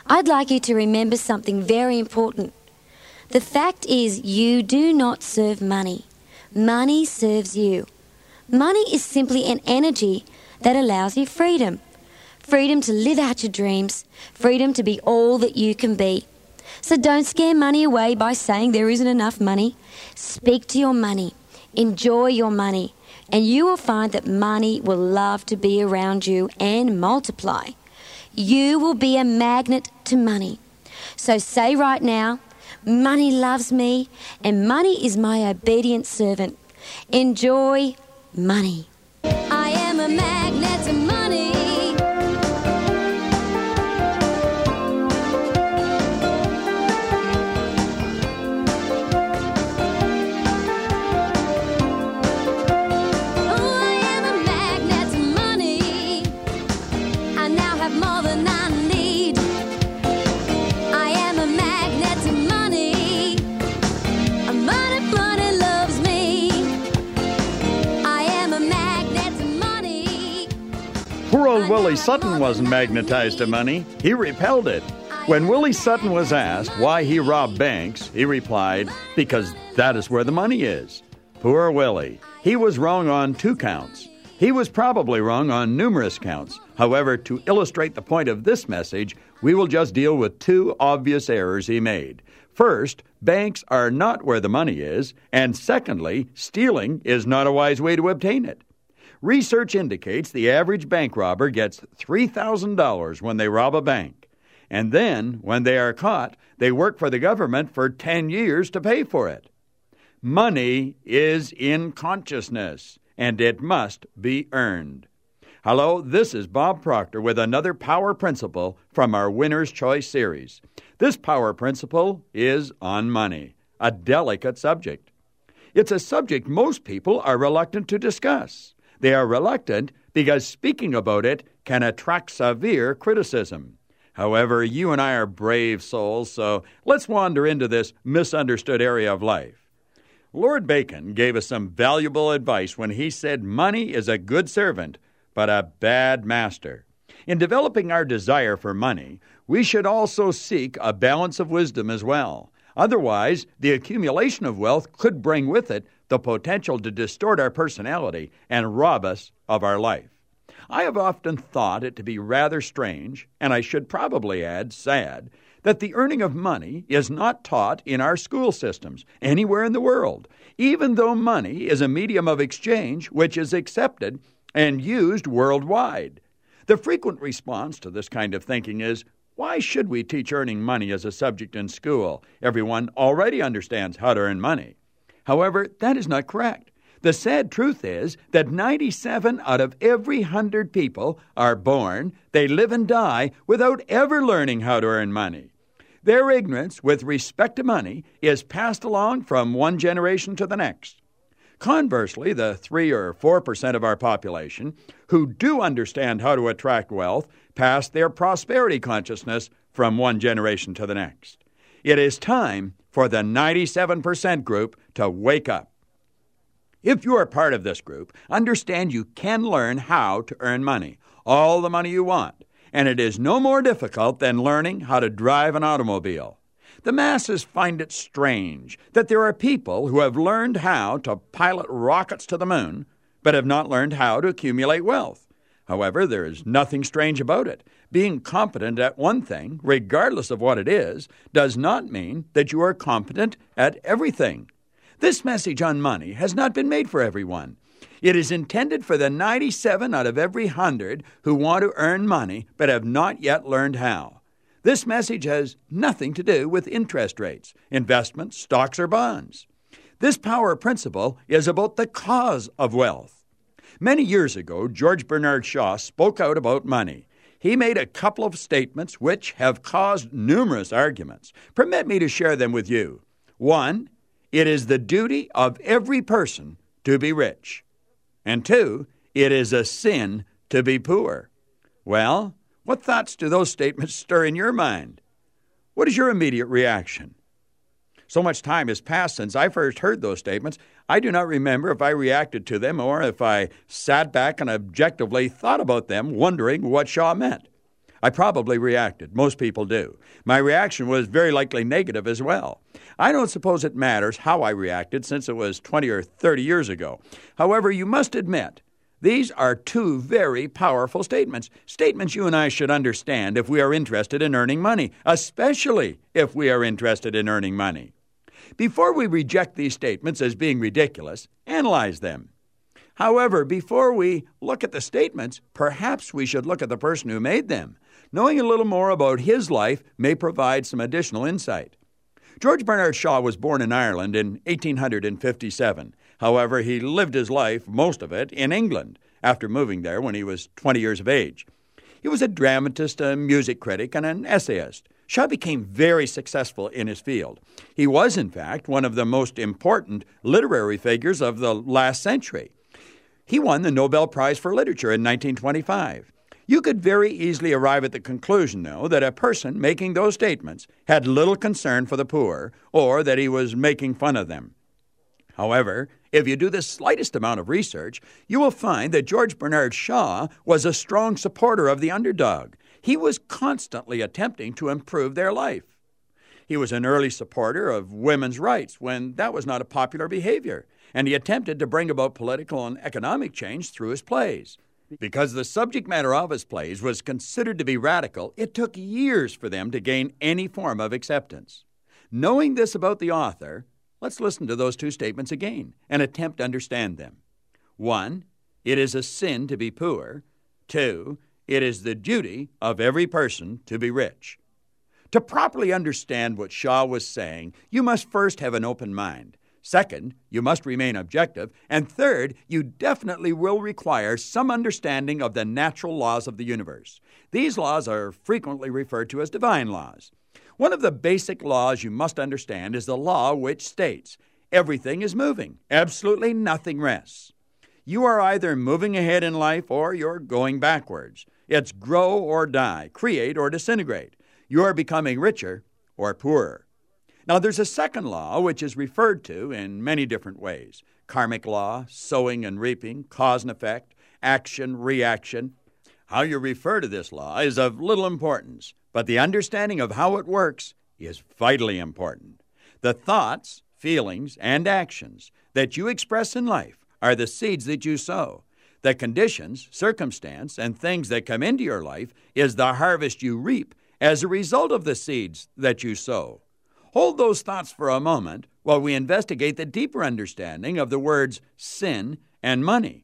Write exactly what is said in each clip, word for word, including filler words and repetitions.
I'd like you to remember something very important. The fact is, you do not serve money. Money serves you. Money is simply an energy that allows you freedom. Freedom to live out your dreams. Freedom to be all that you can be. So don't scare money away by saying there isn't enough money. Speak to your money. Enjoy your money. And you will find that money will love to be around you and multiply. You will be a magnet to money. So say right now, money loves me and money is my obedient servant. Enjoy money. I am a magnet to money. Poor old Willie Sutton wasn't magnetized to money. He repelled it. When Willie Sutton was asked why he robbed banks, he replied, because that is where the money is. Poor Willie. He was wrong on two counts. He was probably wrong on numerous counts. However, to illustrate the point of this message, we will just deal with two obvious errors he made. First, banks are not where the money is, and secondly, stealing is not a wise way to obtain it. Research indicates the average bank robber gets three thousand dollars when they rob a bank. And then, when they are caught, they work for the government for ten years to pay for it. Money is in consciousness, and it must be earned. Hello, this is Bob Proctor with another Power Principle from our Winner's Choice series. This Power Principle is on money, a delicate subject. It's a subject most people are reluctant to discuss. They are reluctant because speaking about it can attract severe criticism. However, you and I are brave souls, so let's wander into this misunderstood area of life. Lord Bacon gave us some valuable advice when he said money is a good servant, but a bad master. In developing our desire for money, we should also seek a balance of wisdom as well. Otherwise, the accumulation of wealth could bring with it the potential to distort our personality and rob us of our life. I have often thought it to be rather strange, and I should probably add sad, that the earning of money is not taught in our school systems anywhere in the world, even though money is a medium of exchange which is accepted and used worldwide. The frequent response to this kind of thinking is, why should we teach earning money as a subject in school? Everyone already understands how to earn money. However, that is not correct. The sad truth is that ninety-seven out of every one hundred people are born, they live and die without ever learning how to earn money. Their ignorance with respect to money is passed along from one generation to the next. Conversely, the three or four percent of our population who do understand how to attract wealth pass their prosperity consciousness from one generation to the next. It is time for the ninety-seven percent group to wake up. If you are part of this group, understand you can learn how to earn money, all the money you want, and it is no more difficult than learning how to drive an automobile. The masses find it strange that there are people who have learned how to pilot rockets to the moon, but have not learned how to accumulate wealth. However, there is nothing strange about it. Being competent at one thing, regardless of what it is, does not mean that you are competent at everything. This message on money has not been made for everyone. It is intended for the ninety-seven out of every one hundred who want to earn money but have not yet learned how. This message has nothing to do with interest rates, investments, stocks, or bonds. This power principle is about the cause of wealth. Many years ago, George Bernard Shaw spoke out about money. He made a couple of statements which have caused numerous arguments. Permit me to share them with you. One, it is the duty of every person to be rich. And two, it is a sin to be poor. Well, what thoughts do those statements stir in your mind? What is your immediate reaction? So much time has passed since I first heard those statements, I do not remember if I reacted to them or if I sat back and objectively thought about them, wondering what Shaw meant. I probably reacted. Most people do. My reaction was very likely negative as well. I don't suppose it matters how I reacted since it was twenty or thirty years ago. However, you must admit, these are two very powerful statements, statements you and I should understand if we are interested in earning money, especially if we are interested in earning money. Before we reject these statements as being ridiculous, analyze them. However, before we look at the statements, perhaps we should look at the person who made them. Knowing a little more about his life may provide some additional insight. George Bernard Shaw was born in Ireland in eighteen fifty-seven. However, he lived his life, most of it, in England, after moving there when he was twenty years of age. He was a dramatist, a music critic, and an essayist. Shaw became very successful in his field. He was, in fact, one of the most important literary figures of the last century. He won the Nobel Prize for Literature in nineteen twenty-five. You could very easily arrive at the conclusion, though, that a person making those statements had little concern for the poor or that he was making fun of them. However, if you do the slightest amount of research, you will find that George Bernard Shaw was a strong supporter of the underdog. He was constantly attempting to improve their life. He was an early supporter of women's rights when that was not a popular behavior, and he attempted to bring about political and economic change through his plays. Because the subject matter of his plays was considered to be radical, it took years for them to gain any form of acceptance. Knowing this about the author, let's listen to those two statements again and attempt to understand them. One, it is a sin to be poor. Two, it is the duty of every person to be rich. To properly understand what Shaw was saying, you must first have an open mind. Second, you must remain objective. And third, you definitely will require some understanding of the natural laws of the universe. These laws are frequently referred to as divine laws. One of the basic laws you must understand is the law which states, everything is moving, absolutely nothing rests. You are either moving ahead in life or you're going backwards. It's grow or die, create or disintegrate. You are becoming richer or poorer. Now, there's a second law which is referred to in many different ways. Karmic law, sowing and reaping, cause and effect, action, reaction. How you refer to this law is of little importance, but the understanding of how it works is vitally important. The thoughts, feelings, and actions that you express in life are the seeds that you sow. The conditions, circumstance, and things that come into your life is the harvest you reap as a result of the seeds that you sow. Hold those thoughts for a moment while we investigate the deeper understanding of the words sin and money.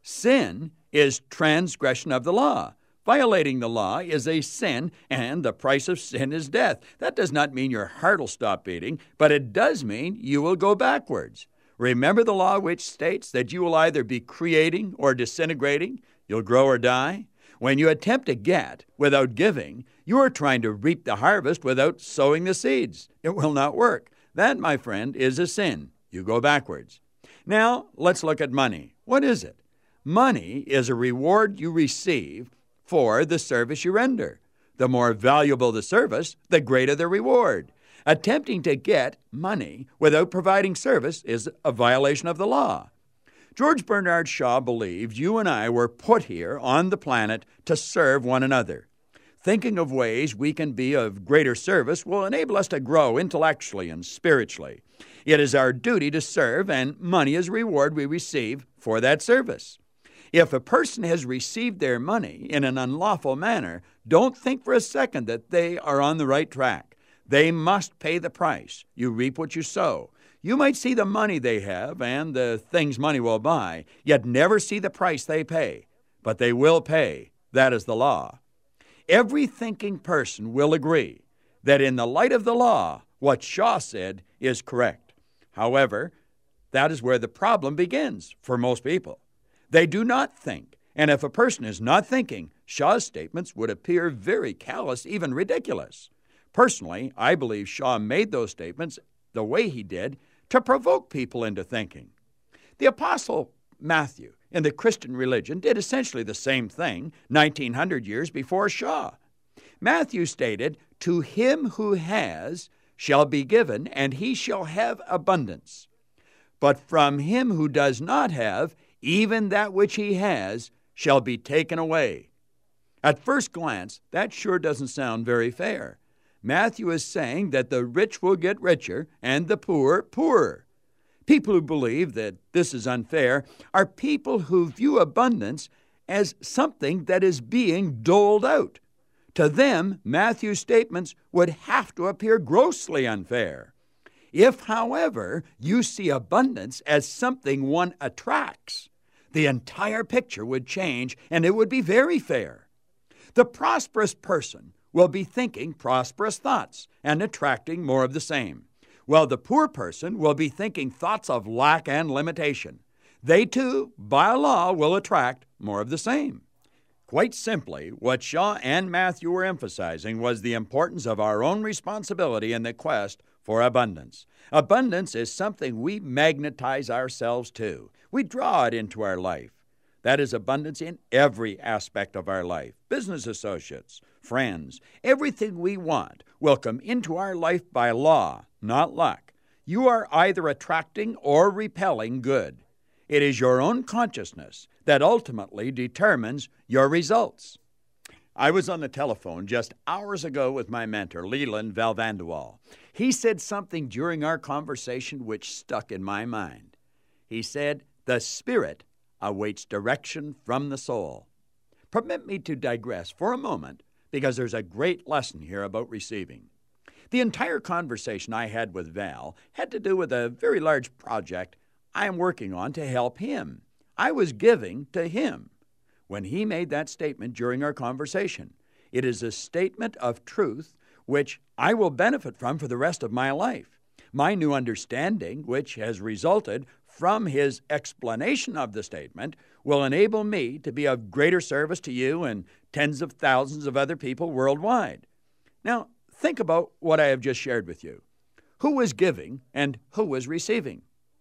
Sin is transgression of the law. Violating the law is a sin, and the price of sin is death. That does not mean your heart will stop beating, but it does mean you will go backwards. Remember the law which states that you will either be creating or disintegrating, you'll grow or die. When you attempt to get without giving, you are trying to reap the harvest without sowing the seeds. It will not work. That, my friend, is a sin. You go backwards. Now, let's look at money. What is it? Money is a reward you receive for the service you render. The more valuable the service, the greater the reward. Attempting to get money without providing service is a violation of the law. George Bernard Shaw believed you and I were put here on the planet to serve one another. Thinking of ways we can be of greater service will enable us to grow intellectually and spiritually. It is our duty to serve, and money is a reward we receive for that service. If a person has received their money in an unlawful manner, don't think for a second that they are on the right track. They must pay the price. You reap what you sow. You might see the money they have and the things money will buy, yet never see the price they pay. But they will pay. That is the law. Every thinking person will agree that in the light of the law, what Shaw said is correct. However, that is where the problem begins for most people. They do not think, and if a person is not thinking, Shaw's statements would appear very callous, even ridiculous. Personally, I believe Shaw made those statements the way he did to provoke people into thinking. The Apostle Matthew in the Christian religion did essentially the same thing nineteen hundred years before Shaw. Matthew stated, "To him who has shall be given, and he shall have abundance. But from him who does not have, even that which he has shall be taken away." At first glance, that sure doesn't sound very fair. Matthew is saying that the rich will get richer and the poor poorer. People who believe that this is unfair are people who view abundance as something that is being doled out. To them, Matthew's statements would have to appear grossly unfair. If, however, you see abundance as something one attracts, the entire picture would change and it would be very fair. The prosperous person will be thinking prosperous thoughts and attracting more of the same, while the poor person will be thinking thoughts of lack and limitation. They too, by law, will attract more of the same. Quite simply, what Shaw and Matthew were emphasizing was the importance of our own responsibility in the quest for abundance. Abundance is something we magnetize ourselves to. We draw it into our life. That is abundance in every aspect of our life. Business associates, friends, everything we want will come into our life by law, not luck. You are either attracting or repelling good. It is your own consciousness that ultimately determines your results. I was on the telephone just hours ago with my mentor, Leland Valvandual. He said something during our conversation which stuck in my mind. He said, "The spirit awaits direction from the soul." Permit me to digress for a moment, because there's a great lesson here about receiving. The entire conversation I had with Val had to do with a very large project I am working on to help him. I was giving to him. When he made that statement during our conversation, it is a statement of truth which I will benefit from for the rest of my life. My new understanding, which has resulted from his explanation of the statement, will enable me to be of greater service to you and tens of thousands of other people worldwide. Now, think about what I have just shared with you. Who was giving and who was receiving?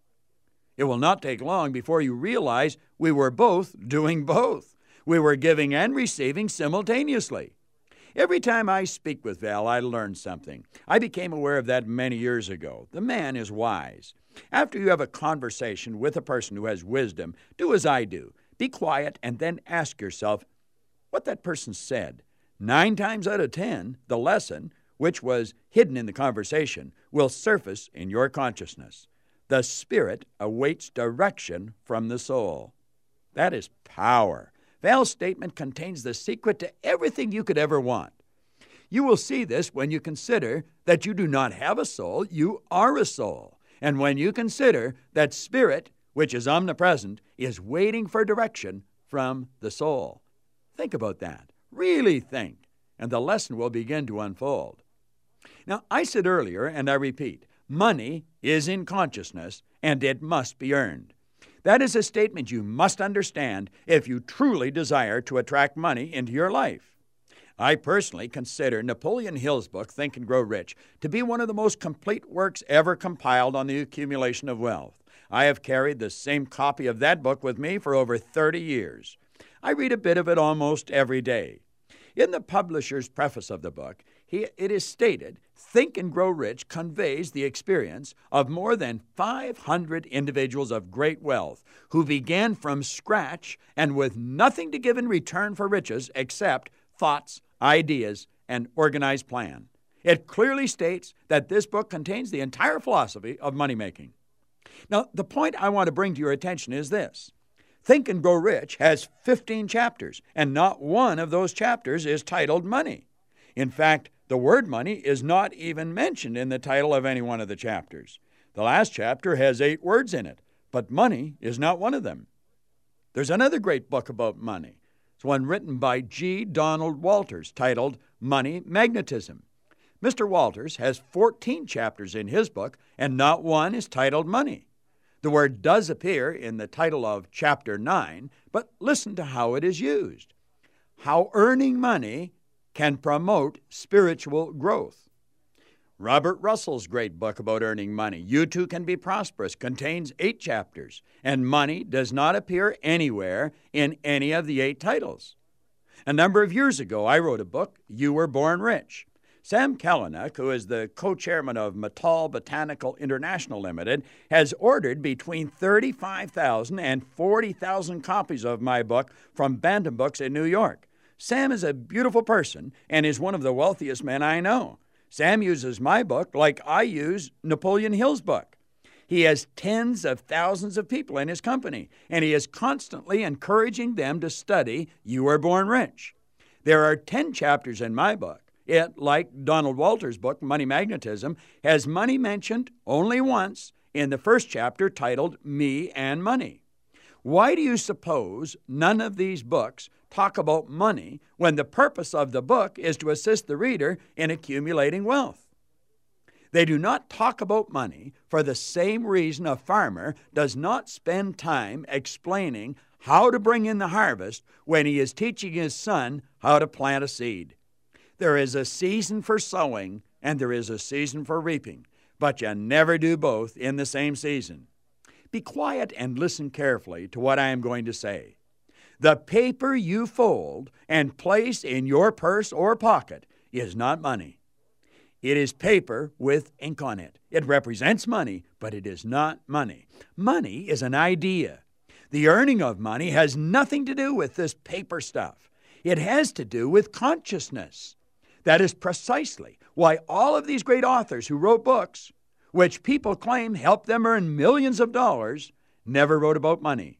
It will not take long before you realize we were both doing both. We were giving and receiving simultaneously. Every time I speak with Val, I learn something. I became aware of that many years ago. The man is wise. After you have a conversation with a person who has wisdom, do as I do. Be quiet and then ask yourself what that person said. Nine times out of ten, the lesson, which was hidden in the conversation, will surface in your consciousness. The spirit awaits direction from the soul. That is power. Val's statement contains the secret to everything you could ever want. You will see this when you consider that you do not have a soul, you are a soul. And when you consider that spirit, which is omnipresent, is waiting for direction from the soul. Think about that. Really think, and the lesson will begin to unfold. Now, I said earlier, and I repeat, money is in consciousness, and it must be earned. That is a statement you must understand if you truly desire to attract money into your life. I personally consider Napoleon Hill's book, Think and Grow Rich, to be one of the most complete works ever compiled on the accumulation of wealth. I have carried the same copy of that book with me for over thirty years. I read a bit of it almost every day. In the publisher's preface of the book, he, it is stated, Think and Grow Rich conveys the experience of more than five hundred individuals of great wealth who began from scratch and with nothing to give in return for riches except thoughts, ideas, and organized plan. It clearly states that this book contains the entire philosophy of money-making. Now, the point I want to bring to your attention is this. Think and Grow Rich has fifteen chapters, and not one of those chapters is titled Money. In fact, the word money is not even mentioned in the title of any one of the chapters. The last chapter has eight words in it, but money is not one of them. There's another great book about money. It's one written by G. Donald Walters titled Money Magnetism. Mister Walters has fourteen chapters in his book, and not one is titled Money. The word does appear in the title of Chapter nine, but listen to how it is used. How earning money can promote spiritual growth. Robert Russell's great book about earning money, You Too Can Be Prosperous, contains eight chapters, and money does not appear anywhere in any of the eight titles. A number of years ago, I wrote a book, You Were Born Rich. Sam Kalanick, who is the co-chairman of Matal Botanical International Limited, has ordered between thirty-five thousand and forty thousand copies of my book from Bantam Books in New York. Sam is a beautiful person and is one of the wealthiest men I know. Sam uses my book like I use Napoleon Hill's book. He has tens of thousands of people in his company, and he is constantly encouraging them to study You Were Born Rich. There are ten chapters in my book. It, like Donald Walter's book, Money Magnetism, has money mentioned only once in the first chapter titled Me and Money. Why do you suppose none of these books talk about money when the purpose of the book is to assist the reader in accumulating wealth? They do not talk about money for the same reason a farmer does not spend time explaining how to bring in the harvest when he is teaching his son how to plant a seed. There is a season for sowing and there is a season for reaping, but you never do both in the same season. Be quiet and listen carefully to what I am going to say. The paper you fold and place in your purse or pocket is not money. It is paper with ink on it. It represents money, but it is not money. Money is an idea. The earning of money has nothing to do with this paper stuff. It has to do with consciousness. That is precisely why all of these great authors who wrote books, which people claim helped them earn millions of dollars, never wrote about money.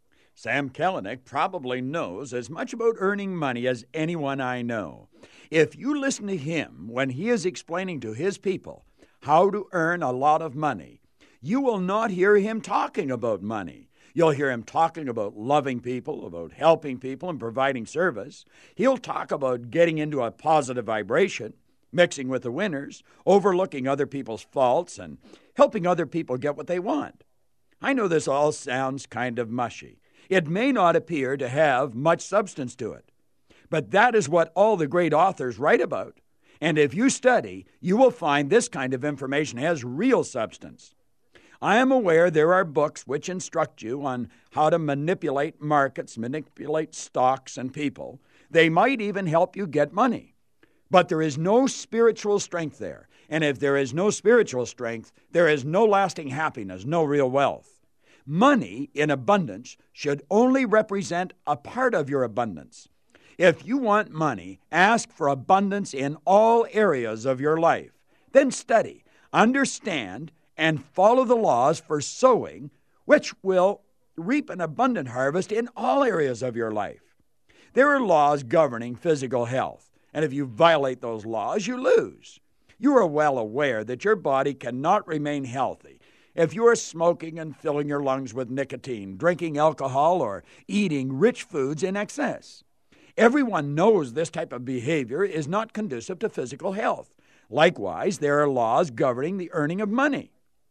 Sam Kalanick probably knows as much about earning money as anyone I know. If you listen to him when he is explaining to his people how to earn a lot of money, you will not hear him talking about money. You'll hear him talking about loving people, about helping people and providing service. He'll talk about getting into a positive vibration, mixing with the winners, overlooking other people's faults, and helping other people get what they want. I know this all sounds kind of mushy. It may not appear to have much substance to it, but that is what all the great authors write about. And if you study, you will find this kind of information has real substance. I am aware there are books which instruct you on how to manipulate markets, manipulate stocks and people. They might even help you get money. But there is no spiritual strength there. And if there is no spiritual strength, there is no lasting happiness, no real wealth. Money in abundance should only represent a part of your abundance. If you want money, ask for abundance in all areas of your life. Then study, understand, and follow the laws for sowing, which will reap an abundant harvest in all areas of your life. There are laws governing physical health, and if you violate those laws, you lose. You are well aware that your body cannot remain healthy if you are smoking and filling your lungs with nicotine, drinking alcohol, or eating rich foods in excess. Everyone knows this type of behavior is not conducive to physical health. Likewise, there are laws governing the earning of money.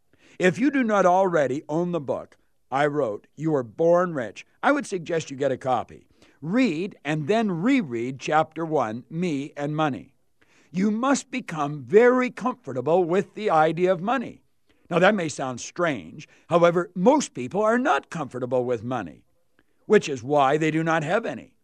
If you do not already own the book I wrote, You Were Born Rich, I would suggest you get a copy. Read and then reread Chapter one, Me and Money. You must become very comfortable with the idea of money. Now, that may sound strange. However, most people are not comfortable with money, which is why they do not have any.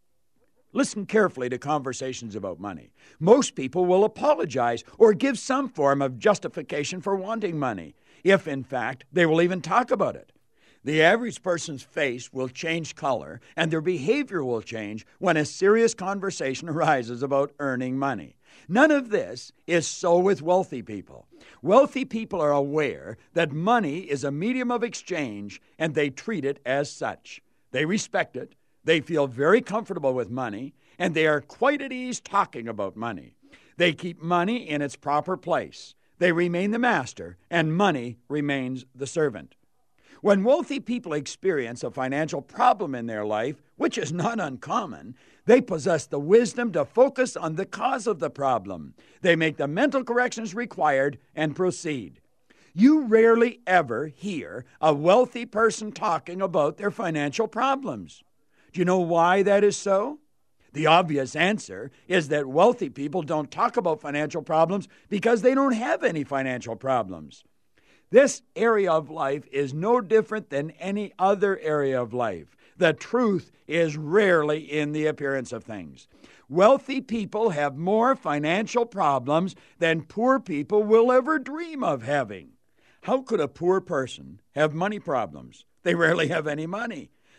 Listen carefully to conversations about money. Most people will apologize or give some form of justification for wanting money, if in fact they will even talk about it. The average person's face will change color and their behavior will change when a serious conversation arises about earning money. None of this is so with wealthy people. Wealthy people are aware that money is a medium of exchange and they treat it as such. They respect it. They feel very comfortable with money, and they are quite at ease talking about money. They keep money in its proper place. They remain the master, and money remains the servant. When wealthy people experience a financial problem in their life, which is not uncommon, they possess the wisdom to focus on the cause of the problem. They make the mental corrections required and proceed. You rarely ever hear a wealthy person talking about their financial problems. Do you know why that is so? The obvious answer is that wealthy people don't talk about financial problems because they don't have any financial problems. This area of life is no different than any other area of life. The truth is rarely in the appearance of things. Wealthy people have more financial problems than poor people will ever dream of having. How could a poor person have money problems? They rarely have any money.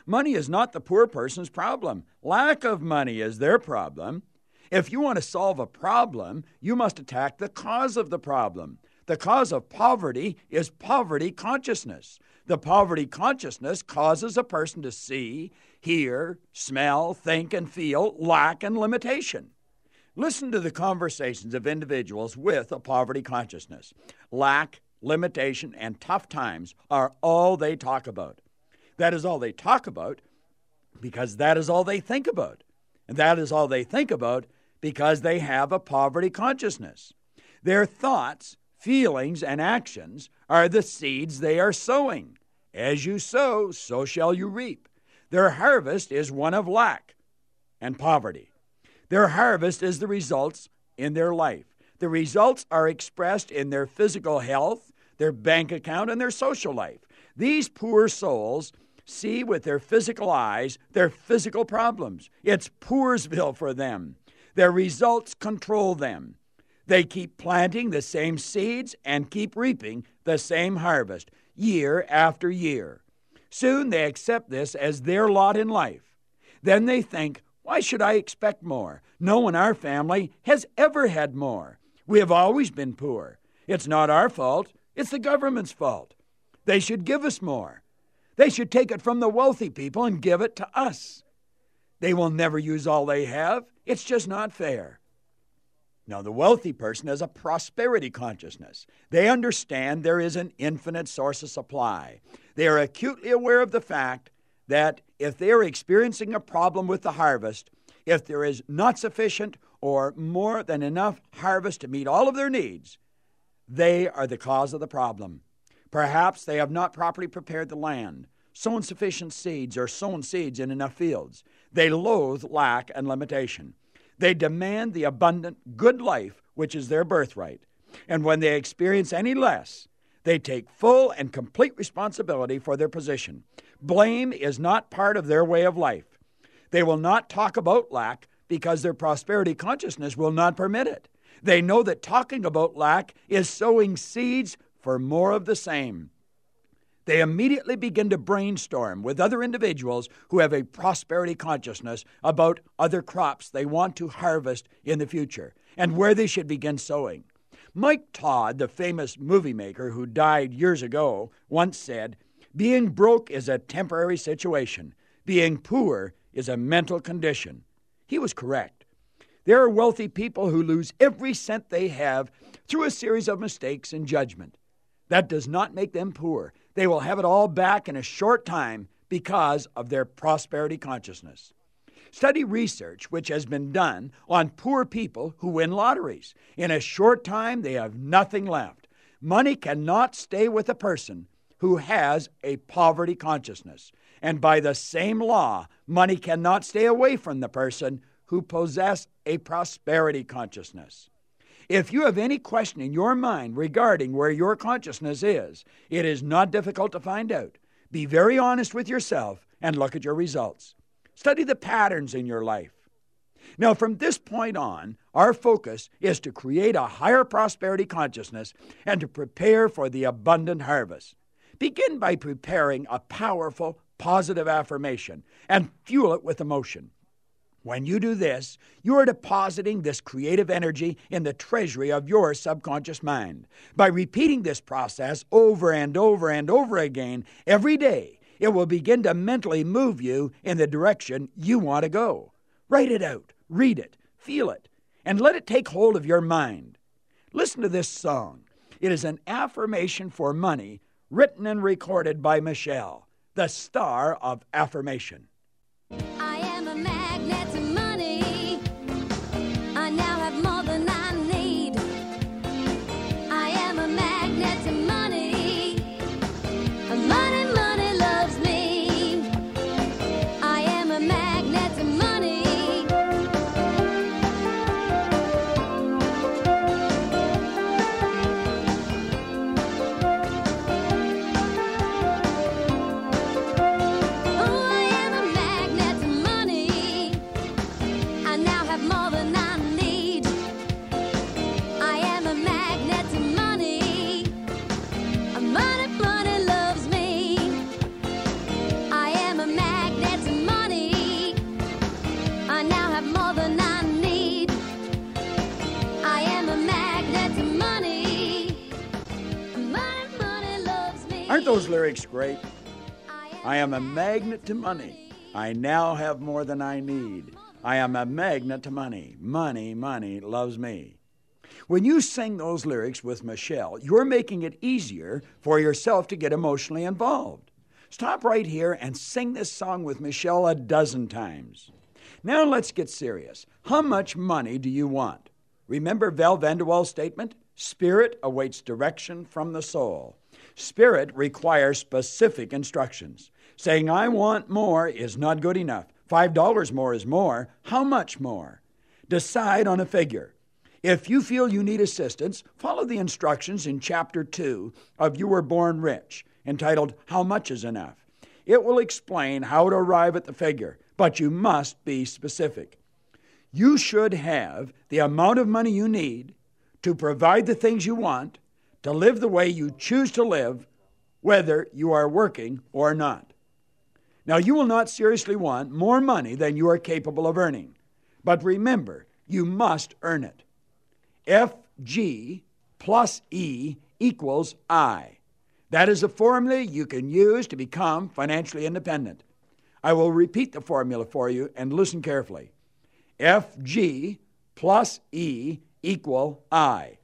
Money is not the poor person's problem. Lack of money is their problem. If you want to solve a problem, you must attack the cause of the problem. The cause of poverty is poverty consciousness. The poverty consciousness causes a person to see, hear, smell, think, and feel lack and limitation. Listen to the conversations of individuals with a poverty consciousness. Lack, limitation, and tough times are all they talk about. That is all they talk about because that is all they think about. And that is all they think about because they have a poverty consciousness. Their thoughts, feelings, and actions are the seeds they are sowing. As you sow, so shall you reap. Their harvest is one of lack and poverty. Their harvest is the results in their life. The results are expressed in their physical health, their bank account, and their social life. These poor souls see with their physical eyes their physical problems. It's Poorsville for them. Their results control them. They keep planting the same seeds and keep reaping the same harvest year after year. Soon they accept this as their lot in life. Then they think, why should I expect more? No one in our family has ever had more. We have always been poor. It's not our fault. It's the government's fault. They should give us more. They should take it from the wealthy people and give it to us. They will never use all they have. It's just not fair. Now, the wealthy person has a prosperity consciousness. They understand there is an infinite source of supply. They are acutely aware of the fact that if they are experiencing a problem with the harvest, if there is not sufficient or more than enough harvest to meet all of their needs, they are the cause of the problem. Perhaps they have not properly prepared the land, sown sufficient seeds, or sown seeds in enough fields. They loathe lack and limitation. They demand the abundant, good life, which is their birthright. And when they experience any less, they take full and complete responsibility for their position. Blame is not part of their way of life. They will not talk about lack because their prosperity consciousness will not permit it. They know that talking about lack is sowing seeds for more of the same. They immediately begin to brainstorm with other individuals who have a prosperity consciousness about other crops they want to harvest in the future and where they should begin sowing. Mike Todd, the famous movie maker who died years ago, once said, "Being broke is a temporary situation. Being poor is a mental condition." He was correct. There are wealthy people who lose every cent they have through a series of mistakes and judgment. That does not make them poor. They will have it all back in a short time because of their prosperity consciousness. Study research which has been done on poor people who win lotteries. In a short time, they have nothing left. Money cannot stay with a person who has a poverty consciousness. And by the same law, money cannot stay away from the person who possesses a prosperity consciousness. If you have any question in your mind regarding where your consciousness is, it is not difficult to find out. Be very honest with yourself and look at your results. Study the patterns in your life. Now, from this point on, our focus is to create a higher prosperity consciousness and to prepare for the abundant harvest. Begin by preparing a powerful, positive affirmation and fuel it with emotion. When you do this, you are depositing this creative energy in the treasury of your subconscious mind. By repeating this process over and over and over again every day, it will begin to mentally move you in the direction you want to go. Write it out, read it, feel it, and let it take hold of your mind. Listen to this song. It is an affirmation for money written and recorded by Michelle, the star of affirmation. I am a magnet to money. I now have more than I need. I am a magnet to money. Money, money loves me. I am a magnet to money. Oh, I am a Aren't those lyrics great? I am a magnet to money. I now have more than I need. I am a magnet to money. Money, money loves me. When you sing those lyrics with Michelle, you're making it easier for yourself to get emotionally involved. Stop right here and sing this song with Michelle a dozen times. Now let's get serious. How much money do you want? Remember Val Vanderwall's statement? Spirit awaits direction from the soul. Spirit requires specific instructions. Saying, I want more is not good enough. Five dollars more is more. How much more? Decide on a figure. If you feel you need assistance, follow the instructions in Chapter two of You Were Born Rich, entitled How Much is Enough. It will explain how to arrive at the figure, but you must be specific. You should have the amount of money you need to provide the things you want, to live the way you choose to live, whether you are working or not. Now, you will not seriously want more money than you are capable of earning. But remember, you must earn it. F G plus E equals I. That is a formula you can use to become financially independent. I will repeat the formula for you and listen carefully. F G plus E equal I.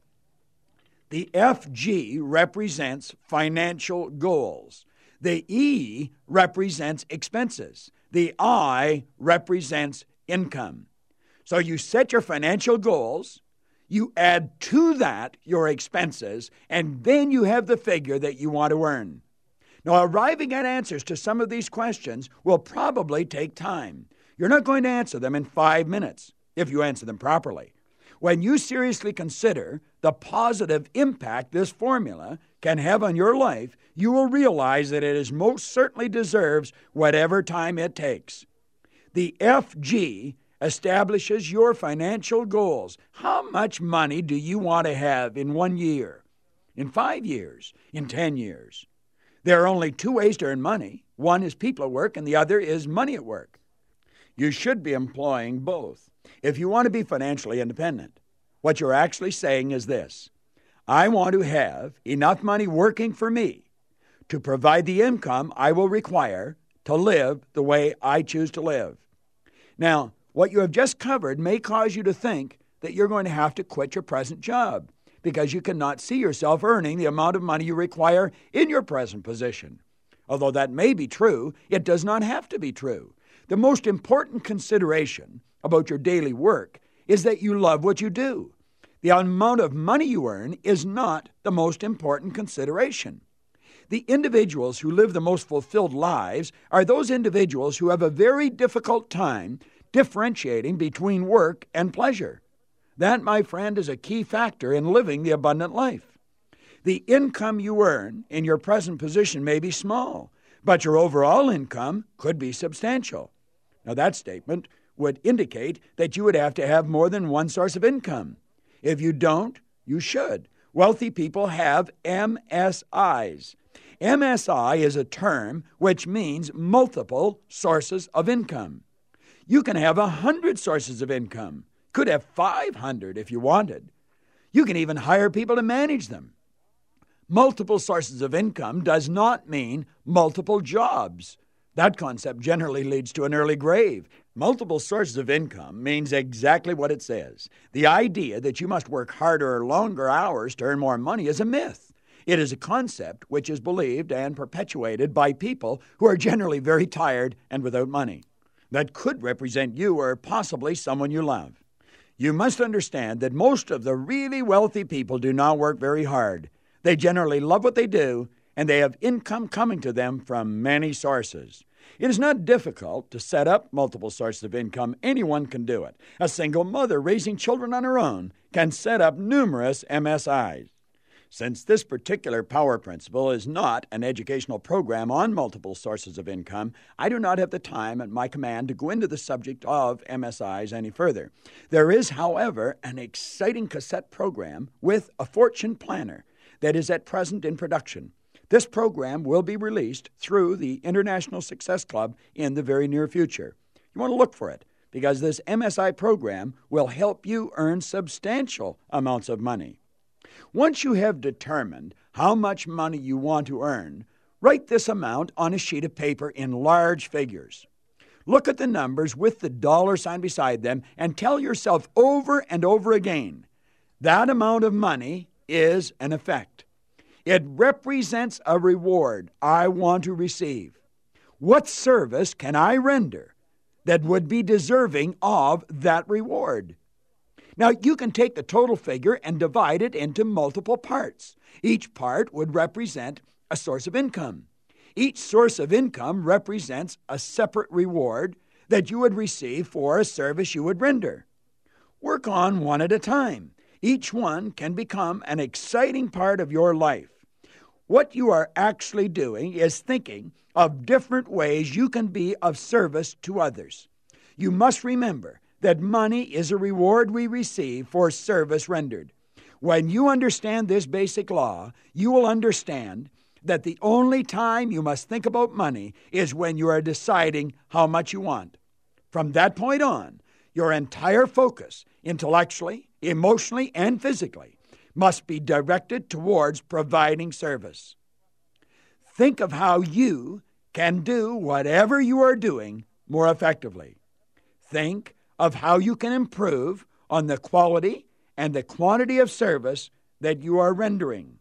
The F G represents financial goals. The E represents expenses. The I represents income. So you set your financial goals, you add to that your expenses, and then you have the figure that you want to earn. Now, arriving at answers to some of these questions will probably take time. You're not going to answer them in five minutes if you answer them properly. When you seriously consider the positive impact this formula can have on your life, you will realize that it is most certainly deserves whatever time it takes. The F G establishes your financial goals. How much money do you want to have in one year, in five years, in ten years? There are only two ways to earn money. One is people at work, and the other is money at work. You should be employing both. If you want to be financially independent, what you're actually saying is this: I want to have enough money working for me to provide the income I will require to live the way I choose to live. Now, what you have just covered may cause you to think that you're going to have to quit your present job because you cannot see yourself earning the amount of money you require in your present position. Although that may be true, it does not have to be true. The most important consideration about your daily work is that you love what you do. The amount of money you earn is not the most important consideration. The individuals who live the most fulfilled lives are those individuals who have a very difficult time differentiating between work and pleasure. That, my friend, is a key factor in living the abundant life. The income you earn in your present position may be small, but your overall income could be substantial. Now, that statement would indicate that you would have to have more than one source of income. If you don't, you should. Wealthy people have M S Is. M S I is a term which means multiple sources of income. You can have a hundred sources of income. Could have five hundred if you wanted. You can even hire people to manage them. Multiple sources of income does not mean multiple jobs. That concept generally leads to an early grave. Multiple sources of income means exactly what it says. The idea that you must work harder or longer hours to earn more money is a myth. It is a concept which is believed and perpetuated by people who are generally very tired and without money. That could represent you or possibly someone you love. You must understand that most of the really wealthy people do not work very hard. They generally love what they do, and they have income coming to them from many sources. It is not difficult to set up multiple sources of income. Anyone can do it. A single mother raising children on her own can set up numerous M S Is. Since this particular power principle is not an educational program on multiple sources of income, I do not have the time at my command to go into the subject of M S Is any further. There is, however, an exciting cassette program with a fortune planner that is at present in production. This program will be released through the International Success Club in the very near future. You want to look for it because this M S I program will help you earn substantial amounts of money. Once you have determined how much money you want to earn, Write this amount on a sheet of paper in large figures. Look at the numbers with the dollar sign beside them and tell yourself over and over again, that amount of money is an effect. It represents a reward I want to receive. What service can I render that would be deserving of that reward? Now, you can take the total figure and divide it into multiple parts. Each part would represent a source of income. Each source of income represents a separate reward that you would receive for a service you would render. Work on one at a time. Each one can become an exciting part of your life. What you are actually doing is thinking of different ways you can be of service to others. You must remember that money is a reward we receive for service rendered. When you understand this basic law, you will understand that the only time you must think about money is when you are deciding how much you want. From that point on, your entire focus, intellectually, emotionally, and physically, must be directed towards providing service. Think of how you can do whatever you are doing more effectively. Think of how you can improve on the quality and the quantity of service that you are rendering.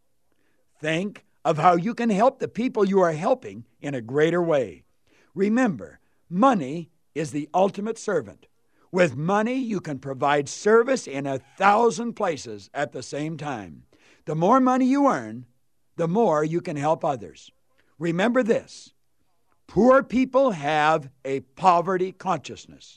Think of how you can help the people you are helping in a greater way. Remember, money is the ultimate servant. With money, you can provide service in a thousand places at the same time. The more money you earn, the more you can help others. Remember this: poor people have a poverty consciousness.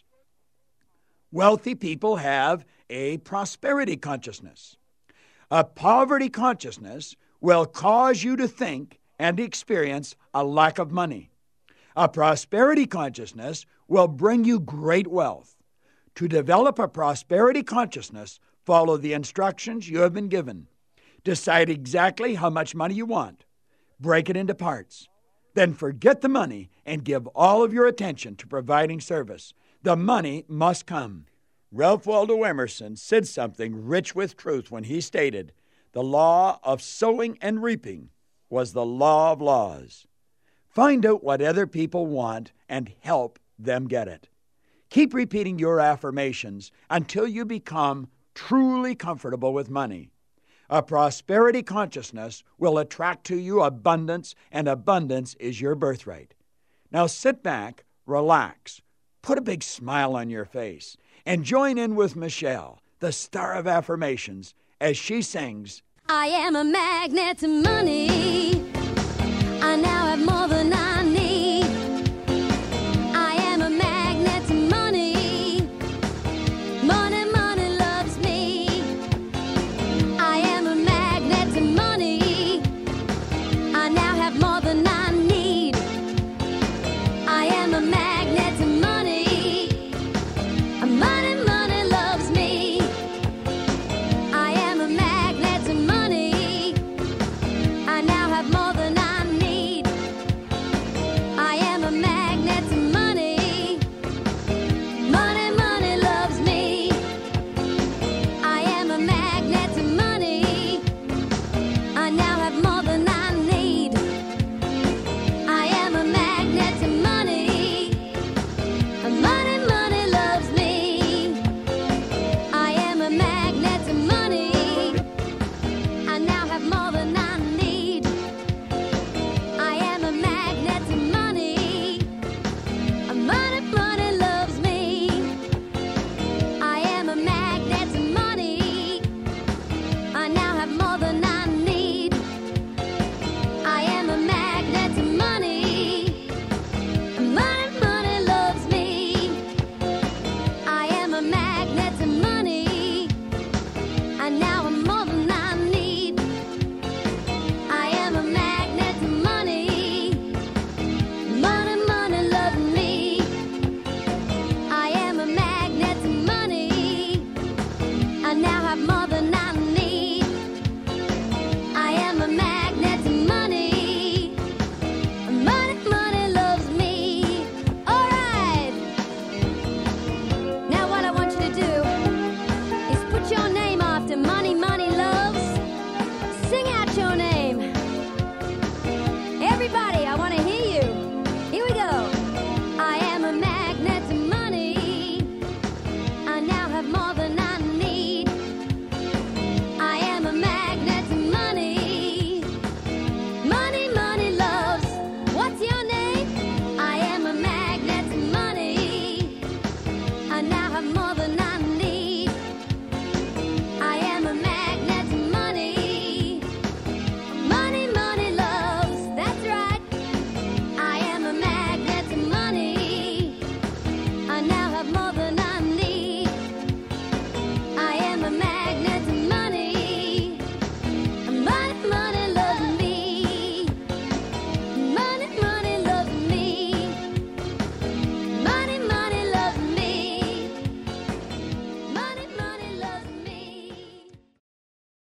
Wealthy people have a prosperity consciousness. A poverty consciousness will cause you to think and experience a lack of money. A prosperity consciousness will bring you great wealth. To develop a prosperity consciousness, follow the instructions you have been given. Decide exactly how much money you want. Break it into parts. Then forget the money and give all of your attention to providing service. The money must come. Ralph Waldo Emerson said something rich with truth when he stated, "The law of sowing and reaping was the law of laws." Find out what other people want and help them get it. Keep repeating your affirmations until you become truly comfortable with money. A prosperity consciousness will attract to you abundance, and abundance is your birthright. Now sit back, relax, put a big smile on your face, and join in with Michelle, the star of affirmations, as she sings, I am a magnet to money.